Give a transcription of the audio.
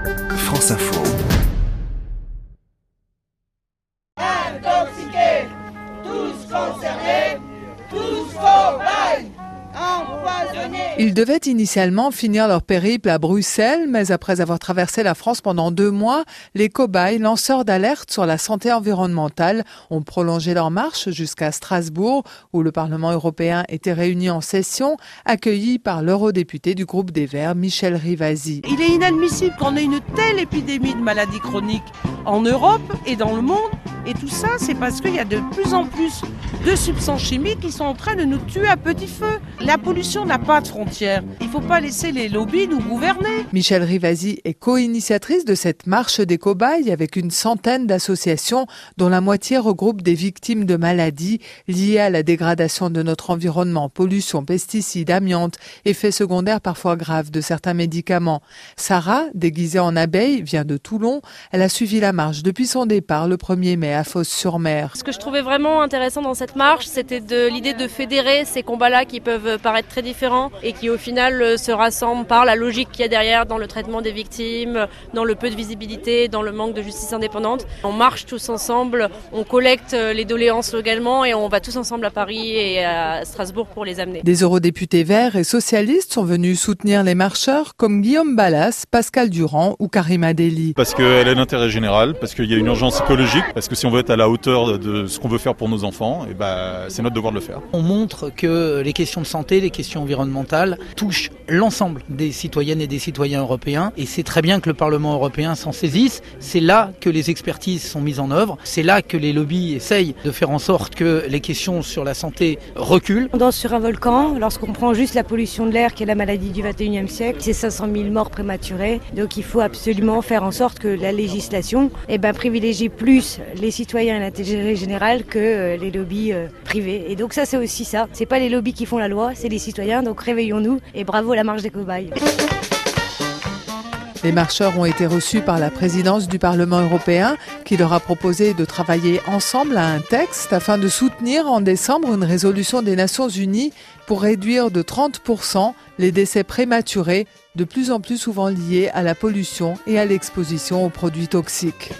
France Info. Intoxiqués, tous concernés, tous cobayes, empoisonnés. Ils devaient initialement finir leur périple à Bruxelles, mais après avoir traversé la France pendant 2 mois, les cobayes, lanceurs d'alerte sur la santé environnementale, ont prolongé leur marche jusqu'à Strasbourg, où le Parlement européen était réuni en session, accueilli par l'eurodéputé du groupe des Verts, Michel Rivasi. Il est inadmissible qu'on ait une telle épidémie de maladies chroniques en Europe et dans le monde. Et tout ça, c'est parce qu'il y a de plus en plus de substances chimiques qui sont en train de nous tuer à petit feu. La pollution n'a pas de frontières. Il ne faut pas laisser les lobbies nous gouverner. Michel Rivasi est co-initiatrice de cette marche des cobayes avec une centaine d'associations dont la moitié regroupe des victimes de maladies liées à la dégradation de notre environnement, pollution, pesticides, amiante, effets secondaires parfois graves de certains médicaments. Sarah, déguisée en abeille, vient de Toulon. Elle a suivi la marche depuis son départ le 1er mai à Fos-sur-Mer. Ce que je trouvais vraiment intéressant dans cette marche, c'était l'idée de fédérer ces combats-là qui peuvent paraître très différents et qui au final se rassemblent par la logique qu'il y a derrière dans le traitement des victimes, dans le peu de visibilité, dans le manque de justice indépendante. On marche tous ensemble, on collecte les doléances localement et on va tous ensemble à Paris et à Strasbourg pour les amener. Des eurodéputés verts et socialistes sont venus soutenir les marcheurs comme Guillaume Balas, Pascal Durand ou Karima Deli. Parce qu'elle est l'intérêt général, parce qu'il y a une urgence écologique, parce que si on veut être à la hauteur de ce qu'on veut faire pour nos enfants, c'est notre devoir de le faire. On montre que les questions de santé, les questions environnementales touchent l'ensemble des citoyennes et des citoyens européens et c'est très bien que le Parlement européen s'en saisisse. C'est là que les expertises sont mises en œuvre, c'est là que les lobbies essayent de faire en sorte que les questions sur la santé reculent. On danse sur un volcan, lorsqu'on prend juste la pollution de l'air qui est la maladie du 21e siècle, c'est 500 000 morts prématurées, donc il faut absolument faire en sorte que la législation privilégie plus les citoyens et l'intérêt général que les lobbies privés. Et donc ça c'est aussi ça, c'est pas les lobbies qui font la loi, c'est les citoyens, donc réveillons-nous et bravo à la marche des cobayes. Les marcheurs ont été reçus par la présidence du Parlement européen qui leur a proposé de travailler ensemble à un texte afin de soutenir en décembre une résolution des Nations Unies pour réduire de 30% les décès prématurés, de plus en plus souvent liés à la pollution et à l'exposition aux produits toxiques.